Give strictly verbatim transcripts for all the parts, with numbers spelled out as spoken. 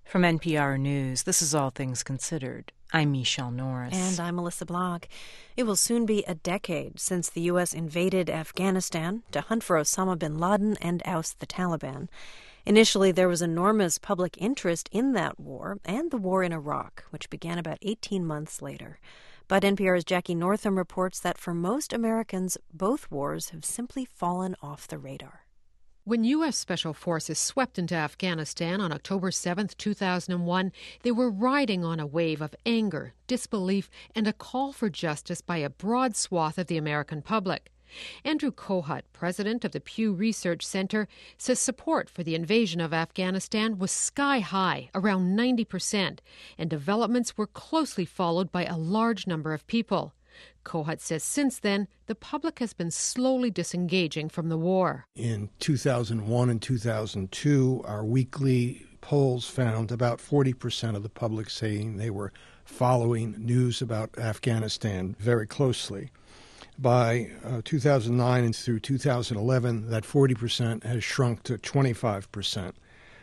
From N P R News, this is All Things Considered. I'm Michelle Norris. And I'm Melissa Blog. It will soon be a decade since the U S invaded Afghanistan to hunt for Osama bin Laden and oust the Taliban. Initially, there was enormous public interest in that war and the war in Iraq, which began about eighteen months later. But N P R's Jackie Northam reports that for most Americans, both wars have simply fallen off the radar. When U S Special Forces swept into Afghanistan on October seventh, two thousand one, they were riding on a wave of anger, disbelief, and a call for justice by a broad swath of the American public. Andrew Kohut, president of the Pew Research Center, says support for the invasion of Afghanistan was sky high, around ninety percent, and developments were closely followed by a large number of people. Kohut says since then, the public has been slowly disengaging from the war. In two thousand one and two thousand two, our weekly polls found about forty percent of the public saying they were following news about Afghanistan very closely. By uh, two thousand nine and through two thousand eleven, that forty percent has shrunk to twenty-five percent.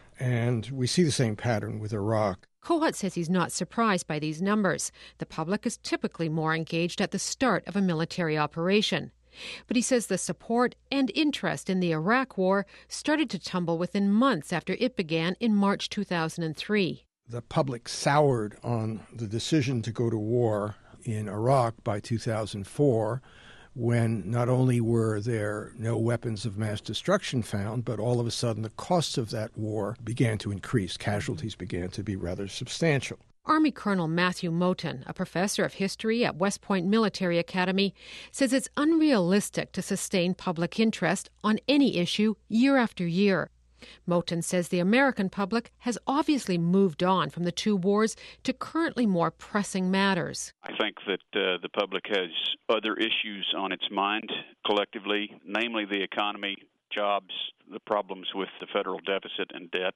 And we see the same pattern with Iraq. Kohut says he's not surprised by these numbers. The public is typically more engaged at the start of a military operation. But he says the support and interest in the Iraq War started to tumble within months after it began in March two thousand three. The public soured on the decision to go to war in Iraq by two thousand four, when not only were there no weapons of mass destruction found, but all of a sudden the costs of that war began to increase. Casualties began to be rather substantial. Army Colonel Matthew Moten, a professor of history at West Point Military Academy, says it's unrealistic to sustain public interest on any issue year after year. Moten says the American public has obviously moved on from the two wars to currently more pressing matters. I think that uh, the public has other issues on its mind collectively, namely the economy, jobs, the problems with the federal deficit and debt,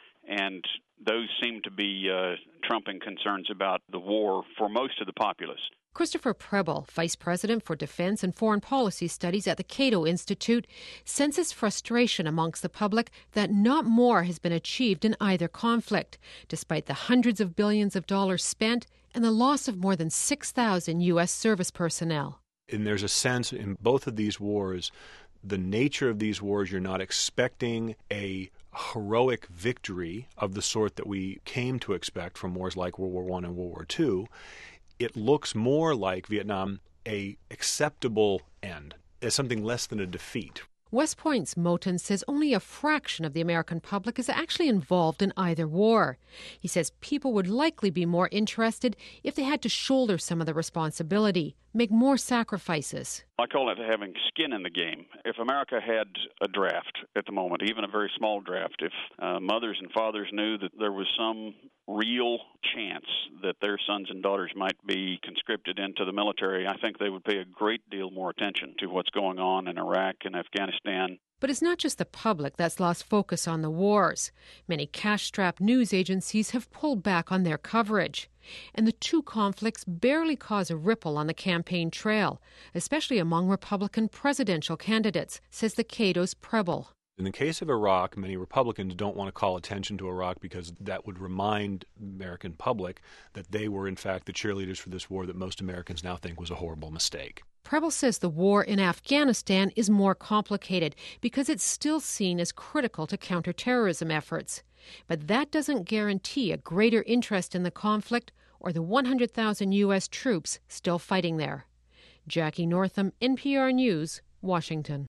and those seem to be uh, trumping concerns about the war for most of the populace. Christopher Preble, Vice President for Defense and Foreign Policy Studies at the Cato Institute, senses frustration amongst the public that not more has been achieved in either conflict, despite the hundreds of billions of dollars spent and the loss of more than six thousand U S service personnel. And there's a sense in both of these wars, the nature of these wars, you're not expecting a heroic victory of the sort that we came to expect from wars like World War One and World War Two. It looks more like Vietnam a acceptable end, as something less than a defeat. West Point's Moten says only a fraction of the American public is actually involved in either war. He says people would likely be more interested if they had to shoulder some of the responsibility, make more sacrifices. I call it having skin in the game. If America had a draft at the moment, even a very small draft, if uh, mothers and fathers knew that there was some real chance that their sons and daughters might be conscripted into the military, I think they would pay a great deal more attention to what's going on in Iraq and Afghanistan. But it's not just the public that's lost focus on the wars. Many cash-strapped news agencies have pulled back on their coverage. And the two conflicts barely cause a ripple on the campaign trail, especially among Republican presidential candidates, says the Cato's Preble. In the case of Iraq, many Republicans don't want to call attention to Iraq because that would remind the American public that they were, in fact, the cheerleaders for this war that most Americans now think was a horrible mistake. Preble says the war in Afghanistan is more complicated because it's still seen as critical to counterterrorism efforts. But that doesn't guarantee a greater interest in the conflict or the one hundred thousand U S troops still fighting there. Jackie Northam, N P R News, Washington.